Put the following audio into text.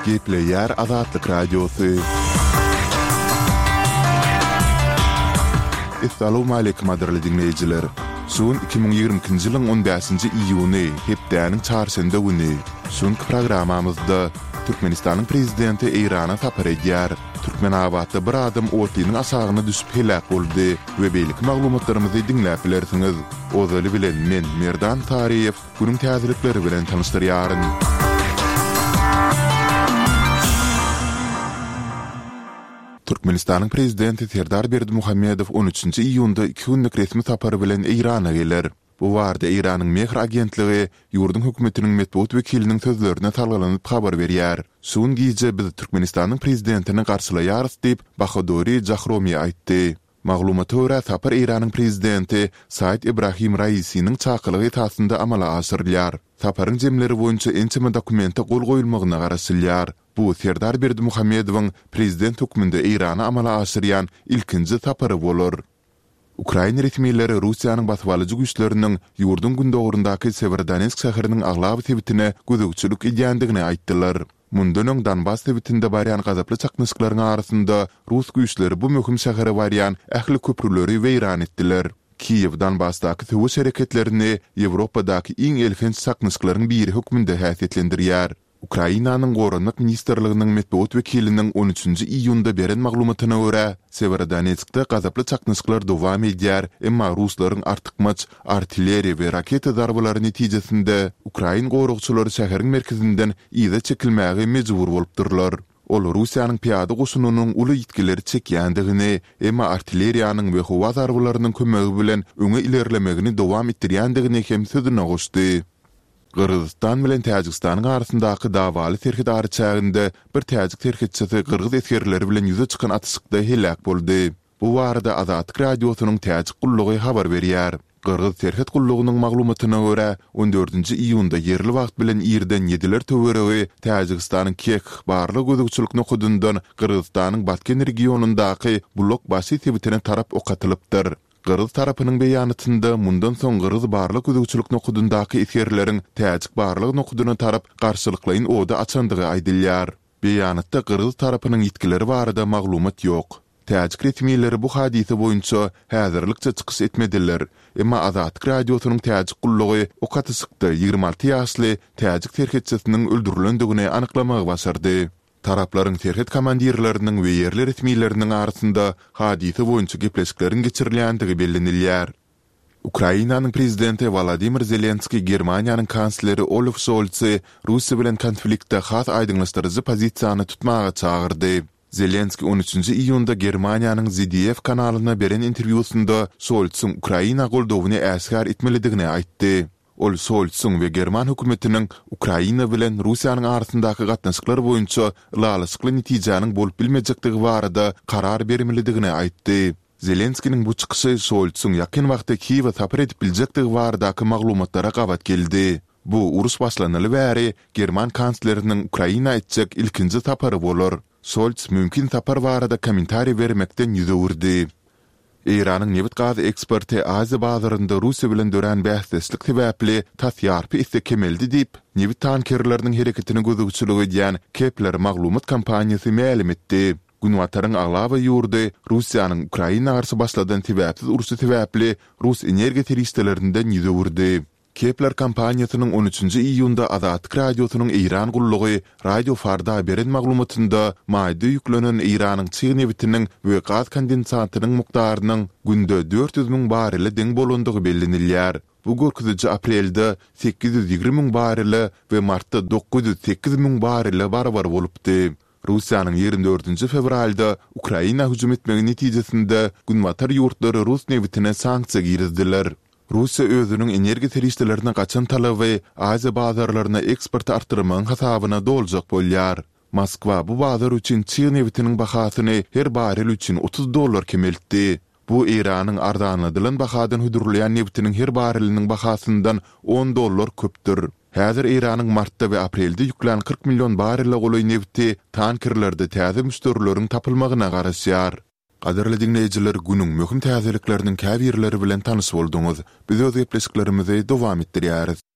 Gepleyer Azatlyk Radiosu. Assalamu alaykum adirli dinleyijiler. Sun 2022-nji ýylyň 15-nji iýuny, hepdäniň çarşamba güni. Şonky programamyzda Türkmenistanyň prezidenti Eýrana tapar edýär. Türkmenabatda bir adam otynyň asagyna düşüp helak boldy we beýlik maglumatlarymyzy dinläp bilersiňiz. Ozaly bilen men Merdan Tariýew günüň täzelikleri bilen tanışdyrýaryn. Türkmenistanyň prezidenti Serdar Berdimuhammedow 13-nji iýunda 2 günlük resmi tapary bilen Eýrana geler. Bu warda Eýranyň Mehr agentligi ýurdun hökümetiniň medeniýet wekiliniň sözlerine talgalanyp habar berýär. Şun giýje biz Türkmenistanyň prezidentini garşylaýarys diýip Bahadory Jahromy aýtdy. Maglumata görä tapar Eýranyň prezidenti Said Ibrahim Raisiniň çakylygy tasynda amala aşyrylýar. Taparyň jemleri boýunça ençeme dokumenta gol goýulmagyna garaşylýar. Bu Serdar Berdimuhammedowyň prezident höküminde Eýrana amala aşyrýan ilkinji tapary bolar. Ukraina resmiýetleri Russiýanyň batwalyjy güýçleriniň ýurdun gündogrundaky Severodonetsk şäheriniň aglaby tebitine gözükçülük edýändigini aýtdylar. Mundan öň Donbas tebitinde barýan gazaply çaknyşyklaryň arasynda Rus güýçleri bu möhüm şähere barýan ähli köprüleri weýran etdiler. Kiýew Donbasdaky töwüş hereketlerini Ýewropadaky iň elfenç çaknyşyklaryň biri hökmünde häsiýetlendirýär. Ukrainanyň Gorunlyk ministrliginiň medeniýet wekiliniň 13-nji iýunda beren maglumatyna görä, Severodonetskda gazaply çaknyşyklar dowam edýär, emma ruslaryň artykmaç artilleriýa we raketa darbalary netijesinde Ukraina gorugçylary şäheriň merkezinden ýyda çekilmäge mejbur bolupdyrlar. Ol Russiýanyň piýada goşunynyň uly ýetkileri çekýändigini, emma artilleriýanyň we howa darbalarynyň kömegi bilen öňe ilerlemegini dowam etdirýändigini hem sözüne goşdy. Kırgızistan bilen Täjikistanyň arasyndaky dawaly terhidary çäginde bir täjik terhidçisi kırgız eskerleri bilen ýüze çykan atışykda helak boldy. Bu warda Azatlyk radiosynyň täjik gullugy habar berýär. Kırgız terhid gullugynyň maglumatyna görä 14-nji iýunda yerli wagt bilen ýerden 7ler töweregi Täjikistanyň Kek barly gözükçülük nokudundan Kırgızstanyň Batken regionundaky blok basy tebitine tarap okatylypdyr. Kırgız tarapynyň beýanatynda mundan soň Kırgız barlyk gözükçülük nokudundaky eskerleriň täjik barlyk nokudyna tarap garşylyklaryň oda açandygy aýdylýar. Beýanatda Kırgız tarapynyň ýetkileri barada maglumat ýok. Täjik resmiýetleri bu hadise boýunça häzirlikçe çykyş etmediler. Emma Azatlyk radiosynyň täjik gullugy o katysykda 26 ýaşly täjik terhidçisiniň öldürilendigini anyklamagy başardy. Tarapların terhid komandirlerinin ve yerli resmiýetleriniň arasynda hadise boýunça gepleşikleriň geçirilýändigi bellenilýär. Ukrainanyň prezidenti Volodymyr Zelenski Germaniýanyň kansleri Olaf Scholzy Russiýa bilen konfliktde has aýdyňlaşdyryjy pozisiýany tutmaga çagyrdy. Zelenski 13-nji iýunda Germaniýanyň ZDF kanalyna beren interwýusynda Scholzyň Ukraina goldawyny äsgär etmelidigini aýtdy. Ol Scholzyň we German hökümetiniň Ukraina bilen Russiýanyň arasyndaky gatnaşyklary boýunça ýalyşykly netijäniň bolup bilmejekdigi barada karar bermelidigini aýtdy. Zelenskiň bu çykyşy Scholzyň ýakyn wagtda Kiýewe tapar edip biljekdigi baradaky maglumatlara gabat geldi. Bu urus başlanyly bäri German kansleriniň Ukraina etjek ilkinji tapary bolar. Scholz mümkin tapar barada kommentari bermekden ýüze urdy. Eýranyň newit gazy eksperti Aziýa bazarynda Russiýa bilen dören bähseslik sebäpli taýýarpy ise kemeldi diýip, newit tankerleriniň hereketini gözükçülük edýän Kepler maglumat kampaniýasy ma'lum etdi. Günwataryň aglaby ýurdy Russiýanyň Ukraina garşy başladan sebäpsiz urusy sebäpli Rus energiýa terişdelerinden ýüze urdy. Kepler kampaniýasynyň 13-nji iýunda Azatlyk radiosynyň Eýran gullugy Radio Farda beren maglumatynda maýda ýüklenen Eýranyň çygnewitiniň we gaz kondensatynyň mukdarynyň günde 400.000 barrele deň bolandygy bellenilýär. Bu görkeziji aprelde 820.000 barrele we martda 908.000 barrele barabar bolupdy. Russiýanyň 24-nji fevralda Ukraina hüjüm etmegi netijesinde günwatar ýurtlary Rus newitine sanksiýa girizdiler. Russiýa özüniň energiýa terişdelerini gaçan talaby Aziýa bazarlaryna eksport artyrmagyň hasabyna doljak bolýar. Moskwa bu bazar üçin çyg newitiniň bahasyny her barrel üçin $30 kemeltdi. Bu Eýranyň ardanladylan bahadan hüdürlýän newitiniň her barreliniň bahasyndan $10 köpdür. Häzir Eýranyň martda we aprelde ýüklen 40 million barrelle goly newti tankerlerde täze müşterileriň tapylmagyna garaşýar. Qadirli dinleyijiler, günüň möhüm täzelikleriniň käbirleri bilen tanış bolduňyz. Biz öz gepleşiklerimizi dowam etdirýäris.